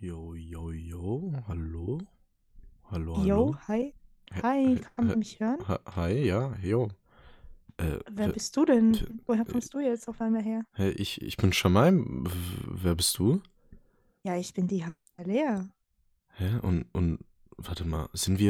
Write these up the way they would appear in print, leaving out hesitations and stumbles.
Jo, jo, jo, hallo? Hallo, Jo, hallo? hi. Hä- Hi, hä- kann man hä- mich hören? Hi, ja, jo. Wer Wer, bist du denn? wer, Woher kommst du jetzt auf einmal her? hä, ich bin Shamaim. Wer bist du? Ja, ich bin die Lea. Hä? Und, warte mal,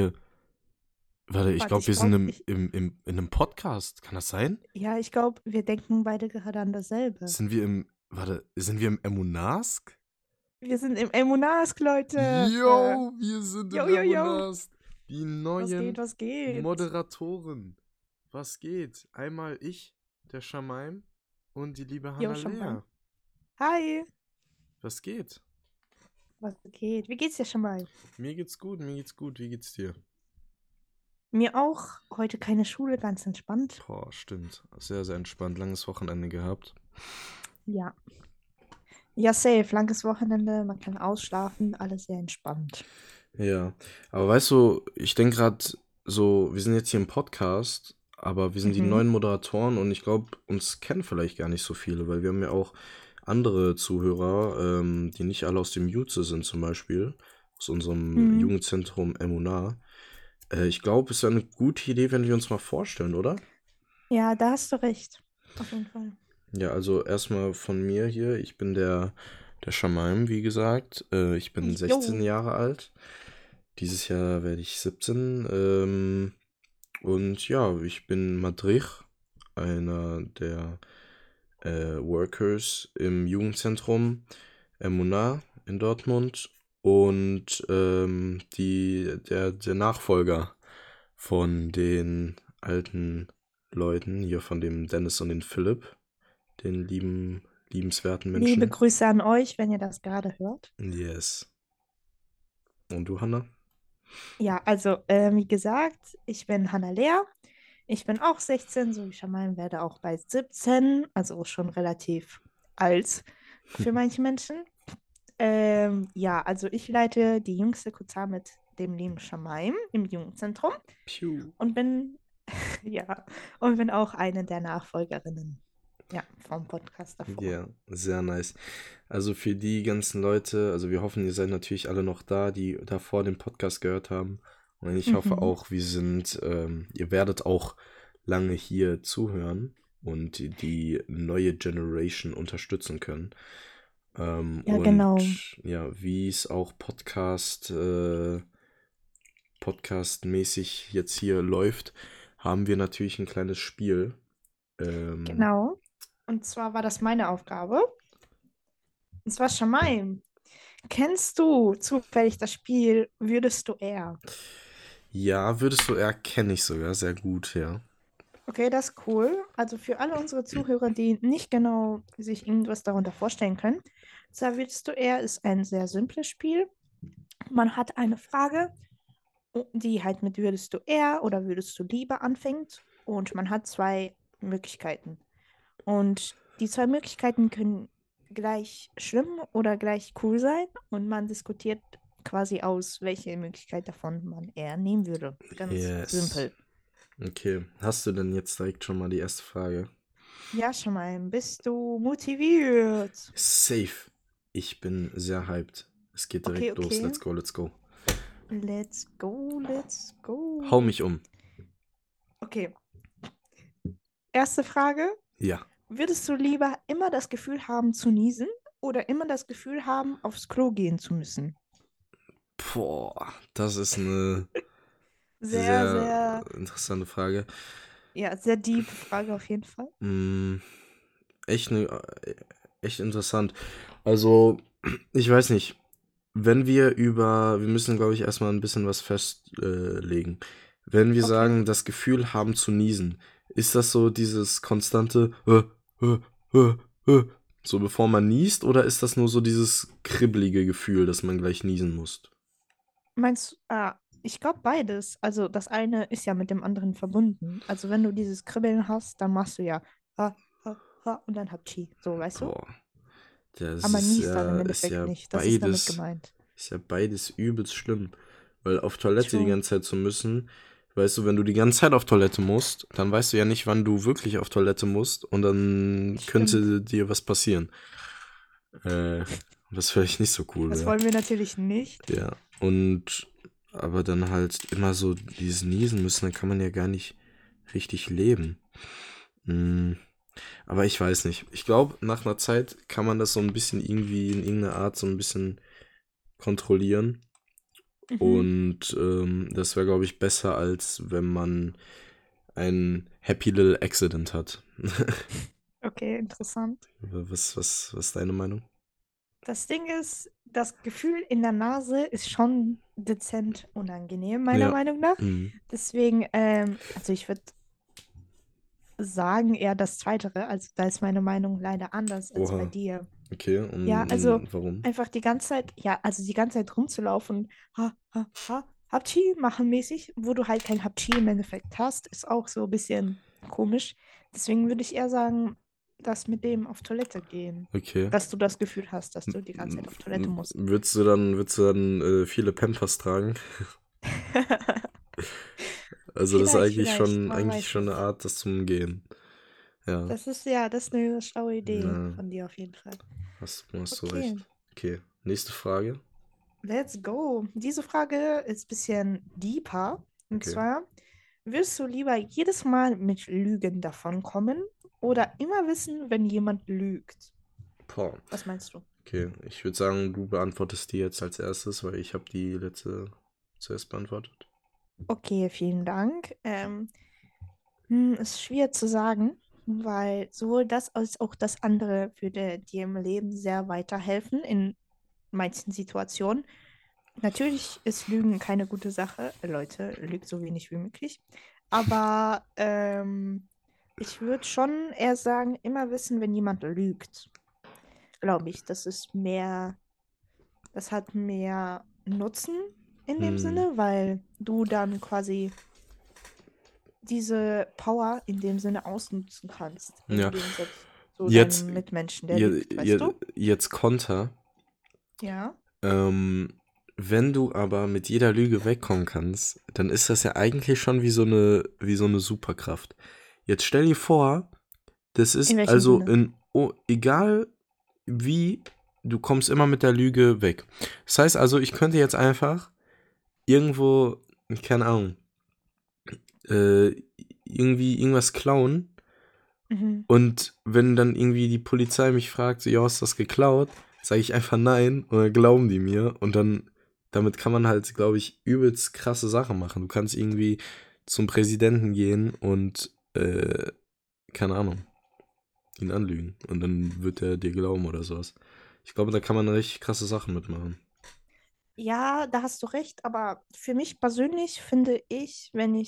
ich Warte, glaube, ich wir sind glaube, in einem Podcast. Kann das sein? ja, ich glaube, wir denken beide gerade an dasselbe. Sind wir im Emunask? Wir sind im Emunask, Leute. Yo, wir sind im Jo, jo, jo. Emunask. Die Was geht, neuen was geht? Moderatoren. Was geht? Einmal ich, der Shamaim, und die liebe Jo, schon mal. Hannalea. Hi. Was geht? Was geht? Wie geht's dir schon mal? Mir geht's gut. Wie geht's dir? Mir auch. Heute keine Schule, ganz entspannt. Boah, stimmt. Sehr, sehr entspannt. Langes Wochenende gehabt. Ja. Ja, safe. Langes Wochenende, man kann ausschlafen, alles sehr entspannt. Ja, aber weißt du, ich denke gerade so, wir sind jetzt hier im Podcast, aber wir sind die Mhm. neuen Moderatoren und ich glaube, uns kennen vielleicht gar nicht so viele, weil wir haben ja auch andere Zuhörer, die nicht alle aus dem Jutze sind zum Beispiel, aus unserem Mhm. Jugendzentrum Emunar. Ich glaube, es ist eine gute Idee, wenn wir uns mal vorstellen, oder? Ja, da hast du recht. Auf jeden Fall. Ja, also erstmal von mir hier. Ich bin der Shamaim, wie gesagt. Ich bin 16 Jo. Jahre alt. Dieses Jahr werde ich 17. Und ja, ich bin Madrich, einer der Workers im Jugendzentrum Emunar in Dortmund. Und der Nachfolger von den alten Leuten, hier von dem Dennis und den Philipp, den liebenswerten Liebe Menschen. Grüße an euch, wenn ihr das gerade hört. Yes. Und du, Hanna? Ja, also, wie gesagt, ich bin Hannah Lea. Ich bin auch 16, so wie Shaman, werde auch bald 17, also schon relativ alt für manche Menschen. Ja, also ich leite die jüngste Kurzar mit dem lieben Shamaim im Jugendzentrum Piu. und bin, ja, und bin auch eine der Nachfolgerinnen, ja, vom Podcast davor. Ja, sehr nice. Also für die ganzen Leute, also wir hoffen, ihr seid natürlich alle noch da, die davor den Podcast gehört haben. Und ich hoffe Mhm. auch, ihr werdet auch lange hier zuhören und die neue Generation unterstützen können. Ja, genau. Und ja, wie es auch Podcast-mäßig jetzt hier läuft, haben wir natürlich ein kleines Spiel. Ähm, Genau. Und zwar war das meine Aufgabe. Und zwar Shamaim. Kennst du zufällig das Spiel Würdest du eher? ja, würdest du eher, kenne ich sogar sehr gut, ja. Okay, das ist cool. Also für alle unsere Zuhörer, die nicht genau sich irgendwas darunter vorstellen können. Zwar Würdest du eher ist ein sehr simples Spiel. Man hat eine Frage, die halt mit Würdest du eher oder würdest du lieber anfängt. Und man hat zwei Möglichkeiten. Und die zwei Möglichkeiten können gleich schlimm oder gleich cool sein. Und man diskutiert quasi aus, welche Möglichkeit davon man eher nehmen würde. Ganz Yes. simpel. Okay, hast du denn jetzt direkt schon mal die erste Frage? Ja, schon mal. Bist du motiviert? Safe. Ich bin sehr hyped. Es geht Okay, direkt los. okay. Let's go, let's go. Let's go, let's Hau go. mich um. Okay, erste Frage. Ja. Würdest du lieber immer das Gefühl haben zu niesen oder immer das Gefühl haben, aufs Klo gehen zu müssen? Boah, das ist eine Sehr, sehr sehr, interessante Frage. ja, sehr deep Frage auf jeden Fall. Mm, echt, echt interessant. Also, ich weiß nicht. Wir müssen, glaube ich, erstmal ein bisschen was festlegen. Wenn wir Okay. sagen, das Gefühl haben zu niesen, ist das so dieses konstante äh, äh, äh, so bevor man niest, oder ist das nur so dieses kribbelige Gefühl, dass man gleich niesen muss? Meinst du, ich glaube beides. Also das eine ist ja mit dem anderen verbunden. Also wenn du dieses Kribbeln hast, dann machst du ja ha, ha, ha, und dann Hatschi. So, weißt du? Boah, das Aber man niest dann im ist Endeffekt ja nicht. Das ist damit gemeint. beides übelst schlimm. Weil auf Toilette die True. ganze Zeit zu müssen, weißt du, wenn du die ganze Zeit auf Toilette musst, dann weißt du ja nicht, wann du wirklich auf Toilette musst und dann Stimmt. könnte dir was passieren. Äh, was vielleicht nicht so cool Das wäre. wollen wir natürlich nicht. Ja, aber dann halt immer so dieses Niesen müssen, dann kann man ja gar nicht richtig leben. Hm, aber ich weiß nicht. Ich glaube, nach einer Zeit kann man das so ein bisschen irgendwie in irgendeiner Art so ein bisschen kontrollieren. Mhm. Und das wäre, glaube ich, besser, als wenn man ein Happy Little Accident hat. Okay, interessant. Was ist deine Meinung? Das Ding ist, das Gefühl in der Nase ist schon dezent unangenehm, meiner Ja. Meinung nach. Mhm. Deswegen, also ich würde sagen eher das Zweitere. Also da ist meine Meinung leider anders als bei Oha. dir. Okay, Ja, also und warum? einfach die ganze Zeit, ja, also die ganze Zeit rumzulaufen, ha, ha, ha, Hapchi machen mäßig, wo du halt kein Hapchi im Endeffekt hast, ist auch so ein bisschen komisch. Deswegen würde ich eher sagen, das mit dem auf Toilette gehen. Okay. Dass du das Gefühl hast, dass du die ganze Zeit auf Toilette musst. Würdest du dann viele Pampers tragen? Also das ist Vielleicht, man eigentlich weiß schon eine nicht. Art, das zum Gehen. Ja. Das ist eine schlaue Idee Na, von dir auf jeden Fall. hast du Okay, recht. Okay, nächste Frage. let's go. Diese Frage ist ein bisschen deeper. Und Okay. zwar, willst du lieber jedes Mal mit Lügen davonkommen oder immer wissen, wenn jemand lügt? Boah. Was meinst du? Okay, ich würde sagen, du beantwortest die jetzt als erstes, weil ich habe die letzte zuerst beantwortet. Okay, vielen Dank. Ist schwer zu sagen, weil sowohl das als auch das andere würde dir im Leben sehr weiterhelfen in manchen Situationen. Natürlich ist Lügen keine gute Sache. Leute, lügt so wenig wie möglich. Aber ich würde schon eher sagen, immer wissen, wenn jemand lügt. Glaube ich, das hat mehr Nutzen in dem Hm, Sinne, weil du dann quasi diese Power in dem Sinne ausnutzen kannst, ja. im Gegensatz zu Jetzt, deinem Mitmenschen, der lügt, weißt du? jetzt Konter. Ja. Ähm, wenn du aber mit jeder Lüge wegkommen kannst, dann ist das ja eigentlich schon wie so eine Superkraft. Jetzt stell dir vor, das In ist welchem also Sinne? egal wie, du kommst immer mit der Lüge weg. Das heißt also, ich könnte jetzt einfach irgendwo, keine Ahnung, äh, irgendwie irgendwas klauen. Mhm. Und wenn dann irgendwie die Polizei mich fragt, so, ja, hast du das geklaut? Sage ich einfach nein und dann glauben die mir. Und dann, damit kann man halt, glaube ich, übelst krasse Sachen machen. Du kannst irgendwie zum Präsidenten gehen und, keine Ahnung, ihn anlügen. Und dann wird er dir glauben oder sowas. Ich glaube, da kann man richtig krasse Sachen mitmachen. Ja, da hast du recht, aber für mich persönlich finde ich,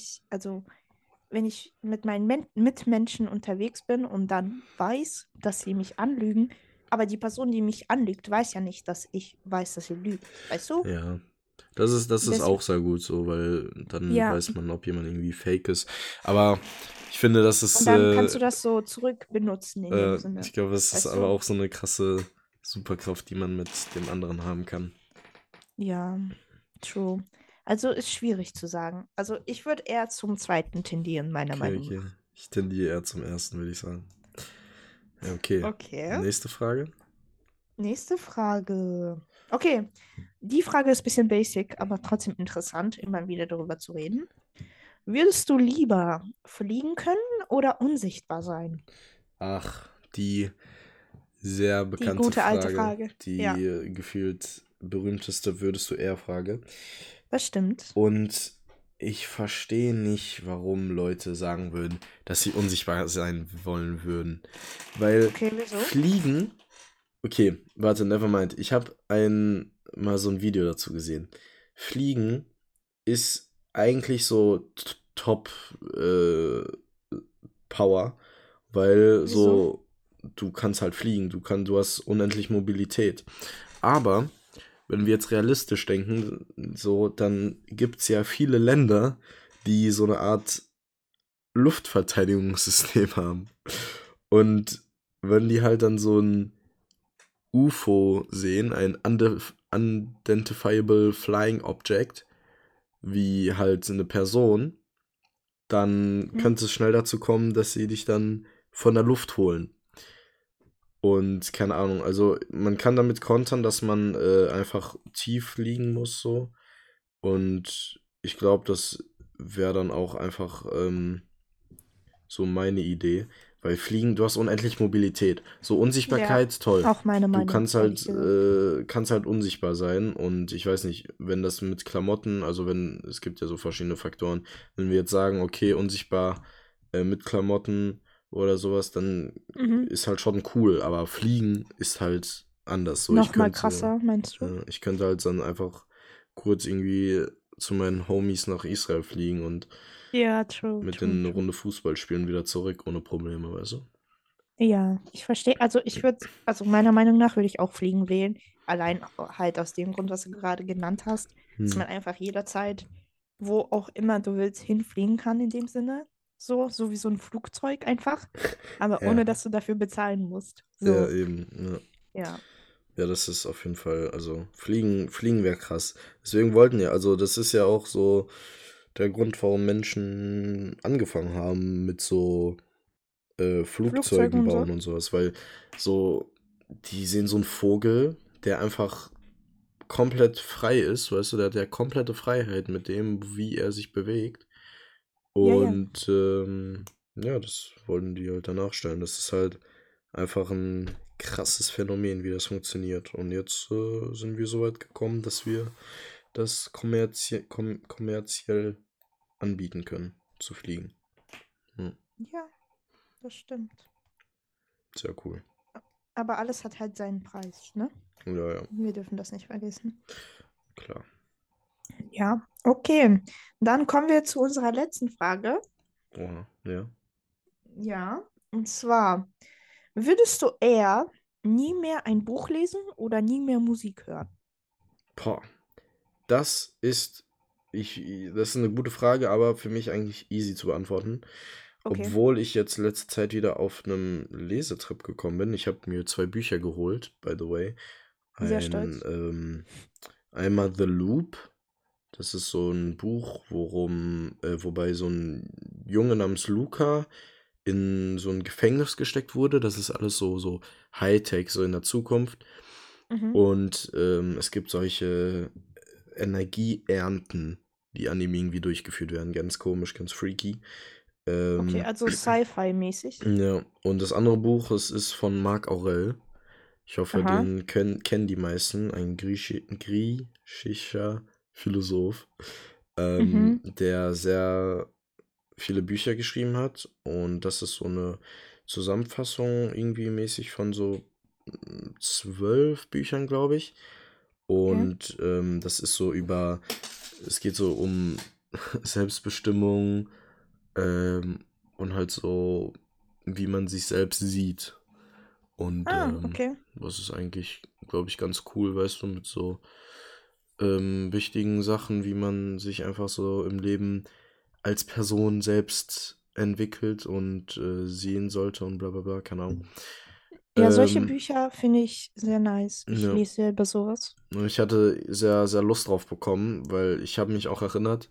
wenn ich mit meinen Mitmenschen unterwegs bin und dann weiß, dass sie mich anlügen, aber die Person, die mich anlügt, weiß ja nicht, dass ich weiß, dass sie lügt. Weißt du? Ja. Das ist Des auch sehr gut so, weil dann ja, weiß man, ob jemand irgendwie fake ist. Aber ich finde, das und ist, dann kannst du das so zurück benutzen in dem ich Sinne. glaube, es ist Weißt aber du? auch so eine krasse Superkraft, die man mit dem anderen haben kann. Ja, true. Also ist schwierig zu sagen. Also ich würde eher zum zweiten tendieren, meiner Okay, Meinung okay. nach. Ich tendiere eher zum ersten, würde ich sagen. Ja, okay. Okay. Nächste Frage. Nächste Frage. Okay, die Frage ist ein bisschen basic, aber trotzdem interessant, immer wieder darüber zu reden. Würdest du lieber fliegen können oder unsichtbar sein? Ach, die sehr Die bekannte gute alte Frage. Frage. Ja, Die gefühlt berühmteste würdest du eher Frage. das stimmt. Und ich verstehe nicht, warum Leute sagen würden, dass sie unsichtbar sein wollen würden. Weil Okay, wieso? Fliegen. Okay, warte, never mind. Ich habe mal so ein Video dazu gesehen. Fliegen ist eigentlich so Top Power, weil Wieso? so du kannst halt fliegen, du hast unendlich Mobilität. Aber wenn wir jetzt realistisch denken, so dann gibt es ja viele Länder, die so eine Art Luftverteidigungssystem haben. Und wenn die halt dann so ein UFO sehen, ein Unidentifiable Flying Object, wie halt eine Person, dann Mhm. könnte es schnell dazu kommen, dass sie dich dann von der Luft holen. Und keine Ahnung, also man kann damit kontern, dass man einfach tief fliegen muss so. Und ich glaube, das wäre dann auch einfach so meine Idee. Weil Fliegen, du hast unendlich Mobilität. So Ja, Unsichtbarkeit, toll. auch meine Du Meinung, ehrlich gesagt. kannst halt unsichtbar sein. Und ich weiß nicht, wenn das mit Klamotten, also wenn, es gibt ja so verschiedene Faktoren, wenn wir jetzt sagen, okay, unsichtbar mit Klamotten oder sowas, dann Mhm. ist halt schon cool. Aber Fliegen ist halt anders. So, Nochmal krasser, meinst du? ich könnte halt dann einfach kurz irgendwie zu meinen Homies nach Israel fliegen und Ja, true, mit true, denen eine true. Runde Fußball spielen, wieder zurück, ohne Probleme, weißt du? Ja, ich verstehe. Also ich würde, also meiner Meinung nach würde ich auch Fliegen wählen. Allein halt aus dem Grund, was du gerade genannt hast, dass Hm. man einfach jederzeit, wo auch immer du willst, hinfliegen kann in dem Sinne. So wie so ein Flugzeug einfach. Aber Ja, ohne dass du dafür bezahlen musst. ja, So, eben. Ja. ja. Ja, das ist auf jeden Fall, also fliegen wäre krass. Deswegen wollten ja, also das ist ja auch so der Grund, warum Menschen angefangen haben mit so Flugzeuge Flugzeugen und so. bauen und sowas, weil so, die sehen so einen Vogel, der einfach komplett frei ist, weißt du, der hat ja komplette Freiheit mit dem, wie er sich bewegt. Ja, ja. Und ja, das wollten die halt danach stellen. Das ist halt einfach ein krasses Phänomen, wie das funktioniert. Und jetzt sind wir so weit gekommen, dass wir das kommerziell anbieten können, zu fliegen. Hm, Ja, das stimmt. sehr cool. Aber alles hat halt seinen Preis, ne? Ja, ja, Wir dürfen das nicht vergessen. klar. Ja, okay. Dann kommen wir zu unserer letzten Frage. Oha, ja. Ja, und zwar, würdest du eher nie mehr ein Buch lesen oder nie mehr Musik hören? Boah, das ist, das ist eine gute Frage, aber für mich eigentlich easy zu beantworten. Okay, Obwohl ich jetzt letzte Zeit wieder auf einem Lesetrip gekommen bin. Ich habe mir zwei Bücher geholt, by the way. sehr Ein, stolz. einmal The Loop. Das ist so ein Buch, wobei so ein Junge namens Luca in so ein Gefängnis gesteckt wurde. Das ist alles so Hightech, so in der Zukunft. Mhm. Und es gibt solche Energieernten, die an ihm irgendwie durchgeführt werden. Ganz komisch, ganz freaky. Okay, Ähm, also Sci-Fi-mäßig. ja, und das andere Buch, es ist von Marc Aurel. Ich hoffe, Aha. den kennen die meisten. Ein griechischer Philosoph, Mhm. der sehr viele Bücher geschrieben hat. Und das ist so eine Zusammenfassung irgendwie mäßig von so 12 Büchern, glaube ich. Okay. Und das ist so es geht so um Selbstbestimmung ähm, und halt so, wie man sich selbst sieht. Und Ah, okay. das ist eigentlich, glaube ich, ganz cool, weißt du, mit so wichtigen Sachen, wie man sich einfach so im Leben als Person selbst entwickelt und sehen sollte und bla bla bla, keine Ahnung. Ja, solche Ähm, Bücher finde ich sehr nice. Ich ja, lese selber sowas. und ich hatte sehr, sehr Lust drauf bekommen, weil ich habe mich auch erinnert,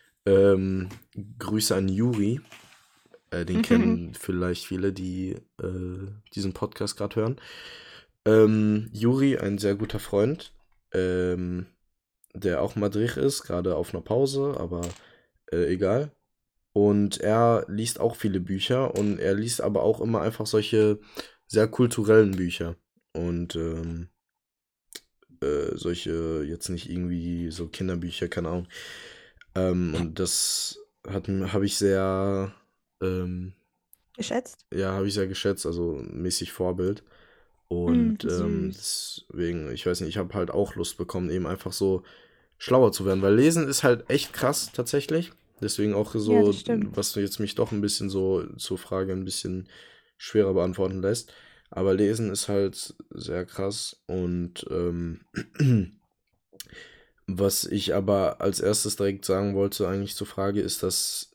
Grüße an Juri, den kennen vielleicht viele, die diesen Podcast gerade hören. Juri, ein sehr guter Freund, ähm, der auch Madrid ist, gerade auf einer Pause, aber egal. Und er liest auch viele Bücher und er liest aber auch immer einfach solche sehr kulturellen Bücher. Und solche, jetzt nicht irgendwie so Kinderbücher, keine Ahnung. Und das habe ich sehr, ähm, Geschätzt? ja, habe ich sehr geschätzt, also mäßig Vorbild. Mm, Und süß. deswegen, ich weiß nicht, ich habe halt auch Lust bekommen, eben einfach so schlauer zu werden, weil Lesen ist halt echt krass tatsächlich. Deswegen auch Ja, das so, stimmt. was du jetzt mich doch ein bisschen so zur Frage ein bisschen schwerer beantworten lässt. Aber Lesen ist halt sehr krass und was ich aber als erstes direkt sagen wollte, eigentlich zur Frage, ist, dass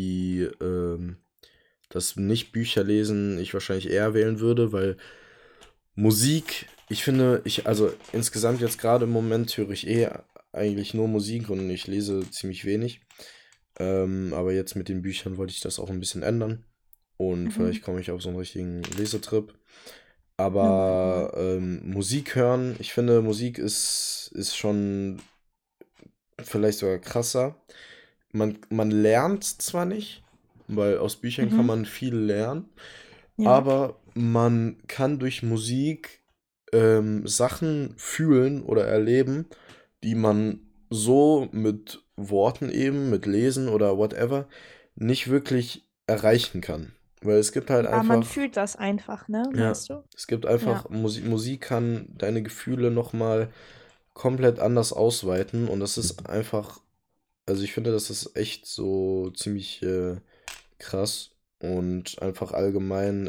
das Nicht-Bücher lesen ich wahrscheinlich eher wählen würde, weil Musik, ich finde, also insgesamt jetzt gerade im Moment höre ich eigentlich nur Musik und ich lese ziemlich wenig. Aber jetzt mit den Büchern wollte ich das auch ein bisschen ändern und Mhm. vielleicht komme ich auf so einen richtigen Lesetrip. Mhm. Aber Musik hören, ich finde, Musik ist schon vielleicht sogar krasser. Man lernt zwar nicht, weil aus Büchern kann Mhm. man viel lernen, Ja. aber man kann durch Musik Sachen fühlen oder erleben, die man so mit Worten eben, mit Lesen oder whatever, nicht wirklich erreichen kann. Weil es gibt halt Ja, man einfach, fühlt das einfach, ne? ja, Meinst du? es gibt Ja. einfach, Musik kann deine Gefühle nochmal komplett anders ausweiten und das ist einfach, also ich finde, das ist echt so ziemlich krass und einfach allgemein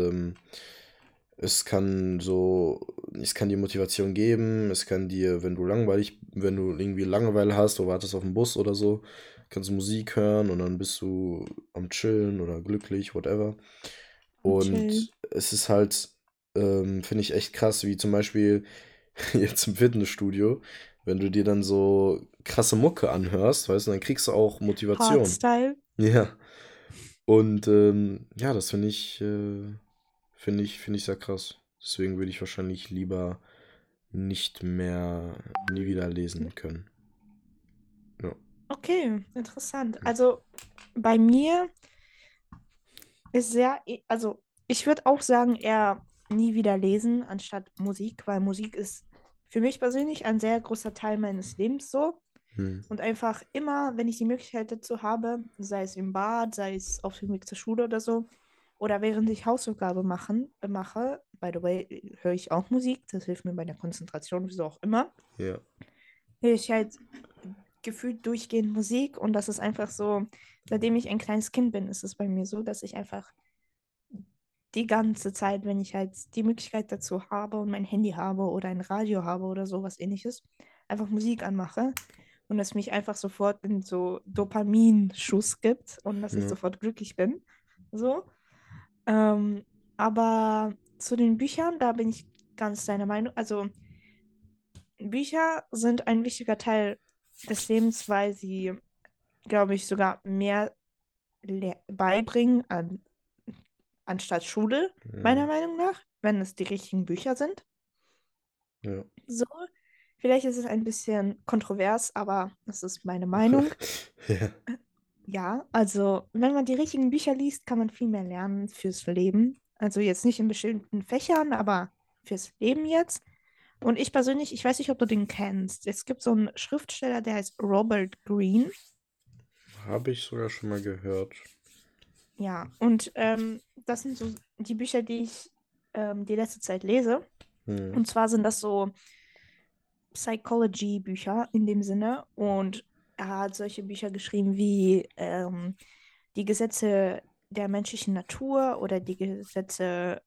es kann dir Motivation geben, es kann dir, wenn du irgendwie Langeweile hast, du wartest auf den Bus oder so, kannst du Musik hören und dann bist du am Chillen oder glücklich, whatever. Chill. Und es ist halt, finde ich echt krass, wie zum Beispiel jetzt im Fitnessstudio, wenn du dir dann so krasse Mucke anhörst, weißt du, dann kriegst du auch Motivation. Hardstyle. Ja. Und ja, das finde ich sehr krass. Deswegen würde ich wahrscheinlich lieber nicht mehr nie wieder lesen können. Ja. Okay, interessant. Also bei mir ist also ich würde auch sagen, eher nie wieder lesen anstatt Musik, weil Musik ist für mich persönlich ein sehr großer Teil meines Lebens so. Hm. Und einfach immer, wenn ich die Möglichkeit dazu habe, sei es im Bad, sei es auf dem Weg zur Schule oder so, oder während ich mache, by the way, höre ich auch Musik, das hilft mir bei der Konzentration, wieso auch immer, Ja. höre ich halt gefühlt durchgehend Musik und das ist einfach so, seitdem ich ein kleines Kind bin, ist es bei mir so, dass ich einfach die ganze Zeit, wenn ich halt die Möglichkeit dazu habe und mein Handy habe oder ein Radio habe oder sowas ähnliches, einfach Musik anmache und es mich einfach sofort in so Dopaminschuss gibt und dass ich Ja. sofort glücklich bin. So. Ähm, aber zu den Büchern, da bin ich ganz deiner Meinung. Also Bücher sind ein wichtiger Teil des Lebens, weil sie, glaube ich, sogar mehr beibringen anstatt Schule, meiner Meinung nach, wenn es die richtigen Bücher sind. Ja. So, vielleicht ist es ein bisschen kontrovers, aber das ist meine Meinung. Ja. Ja, also wenn man die richtigen Bücher liest, kann man viel mehr lernen fürs Leben. Also jetzt nicht in bestimmten Fächern, aber fürs Leben jetzt. Und ich persönlich, ich weiß nicht, ob du den kennst. Es gibt so einen Schriftsteller, der heißt Robert Greene. Habe ich sogar schon mal gehört. Ja, und das sind so die Bücher, die ich die letzte Zeit lese. Hm. Und zwar sind das so Psychology-Bücher in dem Sinne. Und er hat solche Bücher geschrieben wie die Gesetze der menschlichen Natur oder die Gesetze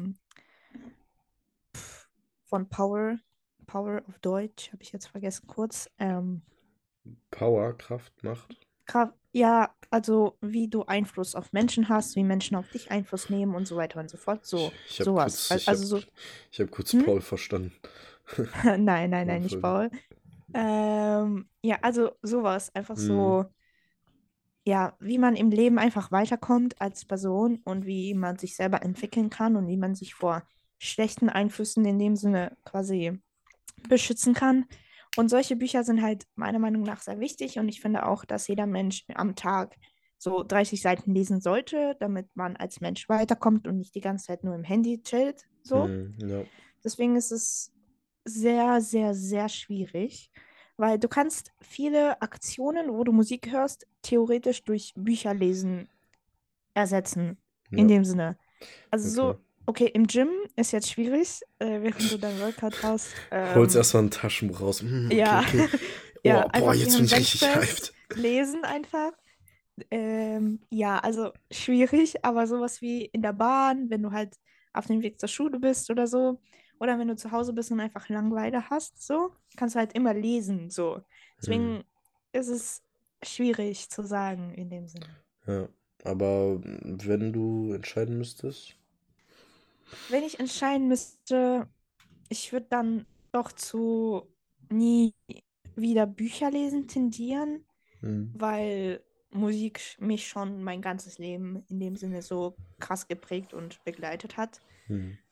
von Power auf Deutsch, habe ich jetzt vergessen kurz. Power, Kraft, Macht. Ja, also wie du Einfluss auf Menschen hast, wie Menschen auf dich Einfluss nehmen und so weiter und so fort. Ich habe Sowas. Also so, kurz hm? Paul verstanden. Nein, nein, Paul nein, nicht Vogel. Paul. Ja, also sowas. Einfach Hm. so, ja, wie man im Leben einfach weiterkommt als Person und wie man sich selber entwickeln kann und wie man sich vor schlechten Einflüssen in dem Sinne quasi beschützen kann. Und solche Bücher sind halt meiner Meinung nach sehr wichtig und ich finde auch, dass jeder Mensch am Tag so 30 Seiten lesen sollte, damit man als Mensch weiterkommt und nicht die ganze Zeit nur im Handy chillt. So. Hm. Ja. Deswegen ist es sehr, sehr, sehr schwierig, weil du kannst viele Aktionen, wo du Musik hörst, theoretisch durch Bücherlesen ersetzen. In Ja. dem Sinne. Also Okay. so, okay, im Gym ist jetzt schwierig, während du dein Workout hast. Holst erstmal ein Taschenbuch raus. Okay, Ja, okay. ja, Oh, boah, einfach jetzt bin während ich richtig Benchpress hyped. lesen einfach. Ja, also schwierig, aber sowas wie in der Bahn, wenn du halt auf dem Weg zur Schule bist oder so, oder wenn du zu Hause bist und einfach Langeweile hast, so, kannst du halt immer lesen, so. Hm. Deswegen ist es schwierig zu sagen in dem Sinne. Ja. Aber wenn du entscheiden müsstest. Wenn ich entscheiden müsste, ich würde dann doch zu nie wieder Bücher lesen tendieren, Hm. weil Musik mich schon mein ganzes Leben in dem Sinne so krass geprägt und begleitet hat. Hm.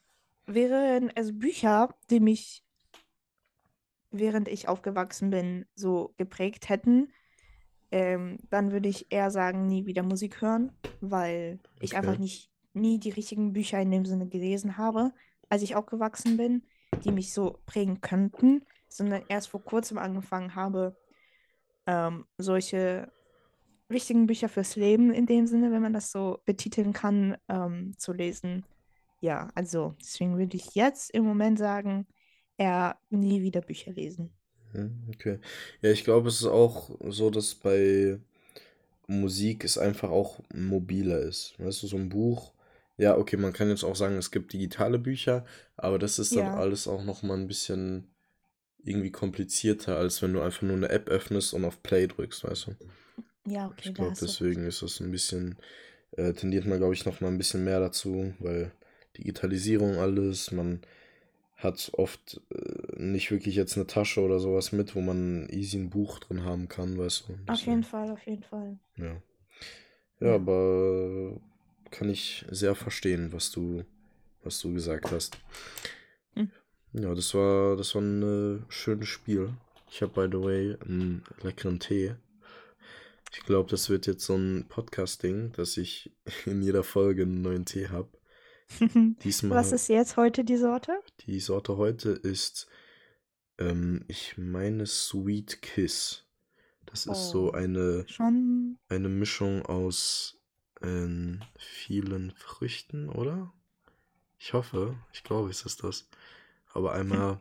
wären es Bücher, die mich, während ich aufgewachsen bin, so geprägt hätten, dann würde ich eher sagen, nie wieder Musik hören, weil ich Okay. einfach nie die richtigen Bücher in dem Sinne gelesen habe, als ich aufgewachsen bin, die mich so prägen könnten, sondern erst vor kurzem angefangen habe, solche wichtigen Bücher fürs Leben in dem Sinne, wenn man das so betiteln kann, zu lesen. Ja, also deswegen würde ich jetzt im Moment sagen, eher nie wieder Bücher lesen. Okay. Ja, ich glaube, es ist auch so, dass bei Musik es einfach auch mobiler ist. Weißt du, so ein Buch, ja, okay, man kann jetzt auch sagen, es gibt digitale Bücher, aber das ist dann Ja, alles auch nochmal ein bisschen irgendwie komplizierter, als wenn du einfach nur eine App öffnest und auf Play drückst, weißt du. ja, Ich okay, da glaube, hast du recht. deswegen ist das ein bisschen, tendiert man, glaube ich, noch mal ein bisschen mehr dazu, weil Digitalisierung alles, man hat oft nicht wirklich jetzt eine Tasche oder sowas mit, wo man easy ein Buch drin haben kann, weißt du, Auf jeden deswegen, Fall, auf jeden Fall. ja. Ja, Ja. aber kann ich sehr verstehen, was du gesagt hast. Hm. Ja, das war ein schönes Spiel. Ich habe, by the way, einen leckeren Tee. Ich glaube, das wird jetzt so ein Podcast-Ding, dass ich in jeder Folge einen neuen Tee habe. Was Diesmal, ist jetzt heute die Sorte? die Sorte heute ist, ich meine Sweet Kiss. Das ist so Oh, schon. eine Mischung aus vielen Früchten, oder? Ich hoffe, ich glaube, es ist das. Aber einmal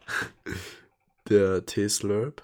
der Tee-Slurp.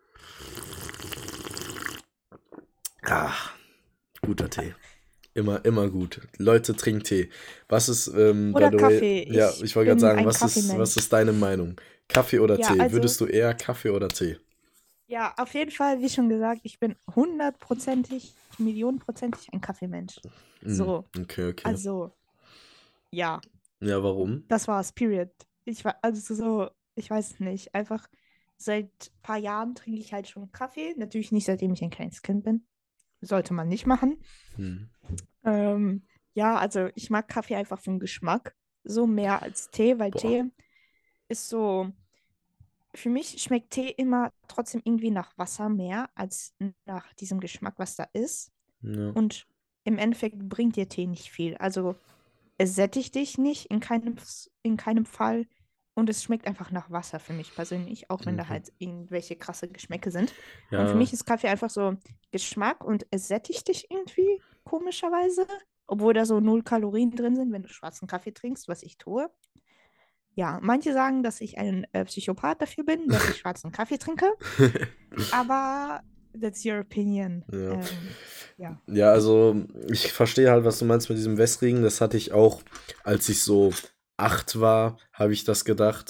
Ah, guter Tee. Immer gut. Leute, trinkt Tee. Was ist, by Oder the way, Kaffee. ja, Ich ich wollte gerade bin sagen, ein was ist Kaffeemensch. deine Meinung? Kaffee oder Ja, Tee? also, Würdest du eher Kaffee oder Tee? ja, auf jeden Fall, wie schon gesagt, ich bin hundertprozentig, millionenprozentig ein Kaffeemensch. Hm, So, okay, okay. also, ja, Ja, warum? das war's, period. Ich war, also so, ich weiß nicht, einfach seit ein paar Jahren trinke ich halt schon Kaffee. Natürlich nicht, seitdem ich ein kleines Kind bin. Sollte man nicht machen. Hm. Ähm, ja, also ich mag Kaffee einfach vom Geschmack. So mehr als Tee, weil Boah. Tee ist so, für mich schmeckt Tee immer trotzdem irgendwie nach Wasser mehr als nach diesem Geschmack, was da ist. Ja. Und im Endeffekt bringt dir Tee nicht viel. Also es sättigt dich nicht in keinem Fall. Und es schmeckt einfach nach Wasser für mich persönlich, auch wenn da Okay. halt irgendwelche krasse Geschmäcke sind. Und für Ja, mich ist Kaffee einfach so Geschmack und es sättigt dich irgendwie, komischerweise. Obwohl da so 0 Kalorien drin sind, wenn du schwarzen Kaffee trinkst, was ich tue. Ja, manche sagen, dass ich ein Psychopath dafür bin, dass ich schwarzen Kaffee trinke. Aber that's your opinion. ja. Ja. Ja, also ich verstehe halt, was du meinst mit diesem Wässrigen. Das hatte ich auch, als ich so 8 war, habe ich das gedacht.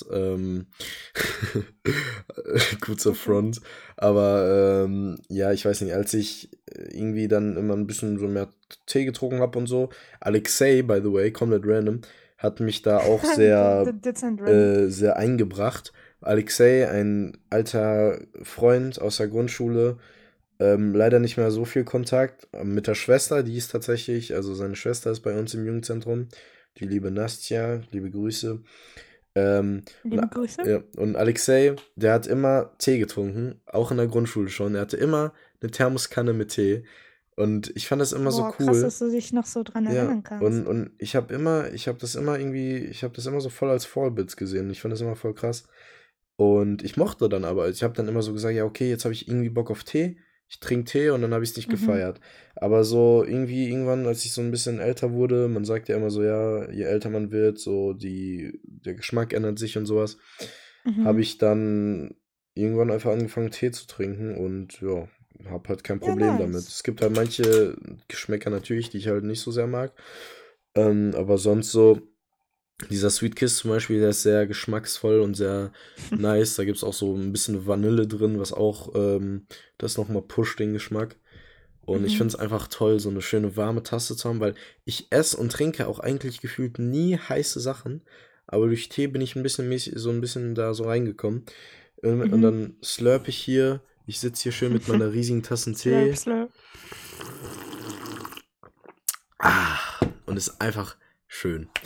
Kurzer Front. Aber ja, ich weiß nicht, als ich irgendwie dann immer ein bisschen so mehr Tee getrunken habe und so. Alexei, by the way, komplett random, hat mich da auch Dezent random. sehr eingebracht. Alexei, ein alter Freund aus der Grundschule, leider nicht mehr so viel Kontakt. Mit der Schwester, die ist tatsächlich, also seine Schwester ist bei uns im Jugendzentrum. Die liebe Nastja, liebe Grüße. Liebe Grüße. Ja, und Alexei, der hat immer Tee getrunken, auch in der Grundschule schon. Er hatte immer eine Thermoskanne mit Tee. Und ich fand das immer so Boah, krass, cool. dass du dich noch so dran Ja, erinnern kannst. und ich habe das immer so voll als Vorbild gesehen. Ich fand das immer voll krass. Und ich mochte dann aber, also ich habe dann immer so gesagt, ja, okay, jetzt habe ich irgendwie Bock auf Tee. Ich trinke Tee und dann habe ich es nicht Mhm. gefeiert. Aber so irgendwie irgendwann, als ich so ein bisschen älter wurde, man sagt ja immer so, ja, je älter man wird, so der Geschmack ändert sich und sowas, habe Mhm. ich dann irgendwann einfach angefangen, Tee zu trinken und ja, habe halt kein Ja, Problem damit. nice. Es gibt halt manche Geschmäcker natürlich, die ich halt nicht so sehr mag. Aber sonst so, dieser Sweet Kiss zum Beispiel, der ist sehr geschmacksvoll und sehr nice. Da gibt es auch so ein bisschen Vanille drin, was auch das nochmal pusht, den Geschmack. Und ich Mhm. finde es einfach toll, so eine schöne warme Tasse zu haben, weil ich esse und trinke auch eigentlich gefühlt nie heiße Sachen. Aber durch Tee bin ich ein bisschen mäßig, so ein bisschen da so reingekommen. Und Mhm. dann slurpe ich hier. Ich sitze hier schön mit meiner riesigen Tasse Slurp, Tee. slurp. Ah, und es ist einfach schön.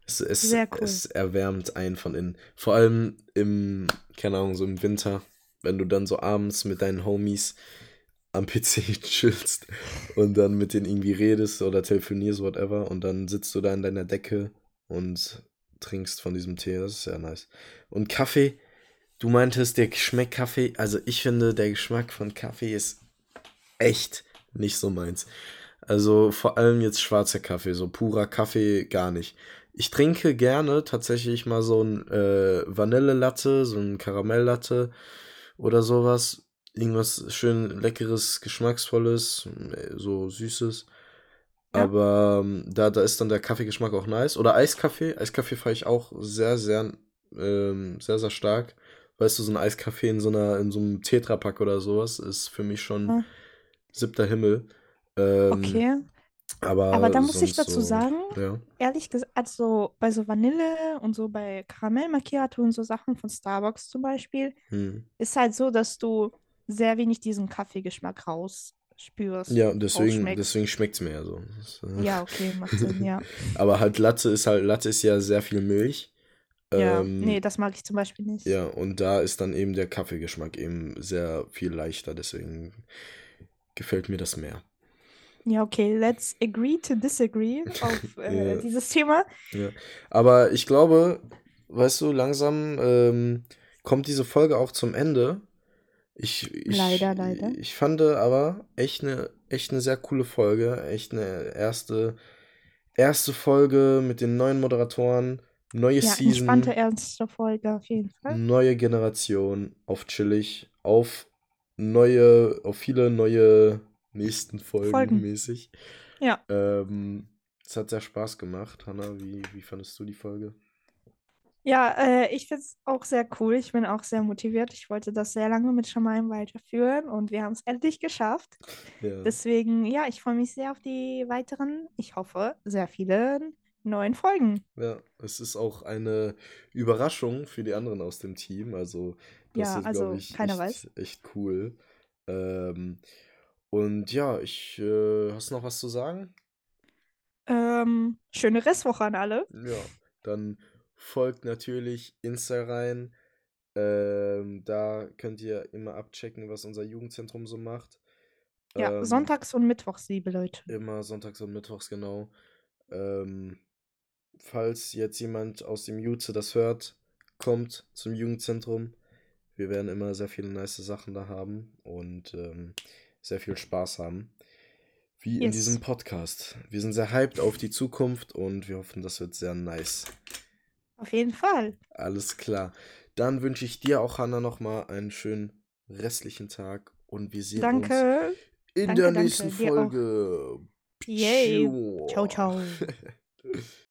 Sehr cool. Es erwärmt einen von innen. Vor allem keine Ahnung, so im Winter, wenn du dann so abends mit deinen Homies am PC chillst und dann mit denen irgendwie redest oder telefonierst, whatever, und dann sitzt du da in deiner Decke und trinkst von diesem Tee, das ist sehr nice. Und Kaffee, du meintest, der schmeckt Kaffee, also ich finde, der Geschmack von Kaffee ist echt nicht so meins. Also vor allem jetzt schwarzer Kaffee, so purer Kaffee gar nicht. Ich trinke gerne tatsächlich mal so ein Vanillelatte, so ein Karamelllatte oder sowas. Irgendwas schön leckeres, geschmacksvolles, so süßes. Ja. Aber da ist dann der Kaffeegeschmack auch nice. Oder Eiskaffee. Eiskaffee fahre ich auch sehr, sehr stark. Weißt du, so ein Eiskaffee in so einem Tetrapack oder sowas ist für mich schon Ah, siebter Himmel. Ähm, okay. Aber aber da muss ich sonst dazu so, sagen, ja. ehrlich gesagt, also bei so Vanille und so bei Karamell Macchiato und so Sachen von Starbucks zum Beispiel, Hm. ist halt so, dass du sehr wenig diesen Kaffeegeschmack Ja, rausspürst, deswegen rausschmeckst. schmeckt es mir ja so. Ja, okay, macht Sinn, ja. Aber Latte ist ja sehr viel Milch. Ja, nee, Ähm, das mag ich zum Beispiel nicht. ja, und da ist dann eben der Kaffeegeschmack eben sehr viel leichter, deswegen gefällt mir das mehr. Ja, okay, let's agree to disagree auf Ja, dieses Thema. ja. Aber ich glaube, weißt du, langsam kommt diese Folge auch zum Ende. Leider, leider. Ich fand aber echt eine sehr coole Folge. Echt eine erste Folge mit den neuen Moderatoren, neue Ja, entspannte, Season, ernste Folge auf jeden Fall. neue Generation, auf chillig, auf viele neue nächsten Folgen Folgen. mäßig. Ja. Ähm, Es hat sehr Spaß gemacht. Hanna, wie fandest du die Folge? Ja, ich finde es auch sehr cool. Ich bin auch sehr motiviert. Ich wollte das sehr lange mit Shamaim weiterführen und wir haben es endlich geschafft. Ja, Deswegen, ja, ich freue mich sehr auf die weiteren, ich hoffe, sehr viele neuen Folgen. ja, es ist auch eine Überraschung für die anderen aus dem Team. Also, das Ja, ist, glaube also ich, keiner weiß. echt cool. Ähm, und ja, hast du noch was zu sagen? Schöne Restwoche an alle. Ja, dann folgt natürlich Insta rein. Da könnt ihr immer abchecken, was unser Jugendzentrum so macht. Ja, Ähm, sonntags und mittwochs, liebe Leute. Immer sonntags und mittwochs, genau. Ähm, Falls jetzt jemand aus dem Jutze das hört, kommt zum Jugendzentrum. Wir werden immer sehr viele nice Sachen da haben und sehr viel Spaß haben. Wie in diesem Yes, Podcast. Wir sind sehr hyped auf die Zukunft und wir hoffen, das wird sehr nice. auf jeden Fall. Alles klar. Dann wünsche ich dir auch, Hanna, nochmal einen schönen restlichen Tag und wir sehen uns Danke, in der danke, nächsten danke. Dir auch. Folge. Yay. Ciao, Ptschuh. ciao.